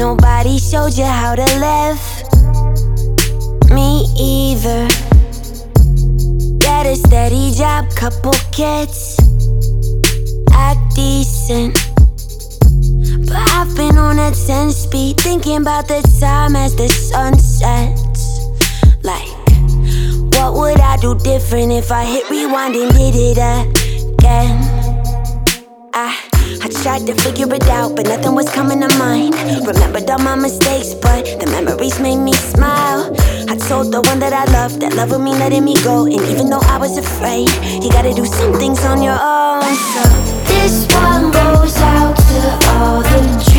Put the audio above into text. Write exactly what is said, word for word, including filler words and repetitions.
Nobody showed you how to live. Me either. Get a steady job, couple kids, act decent. But I've been on a ten speed, thinking about the time as the sun sets. Like, what would I do different if I hit rewind and did it again? I, I tried to figure it out, but nothing was coming to mind. Remembered all my mistakes, but the memories made me smile. I told the one that I loved that love would mean letting me go. And even though I was afraid, you gotta do some things on your own. So this one goes out to all the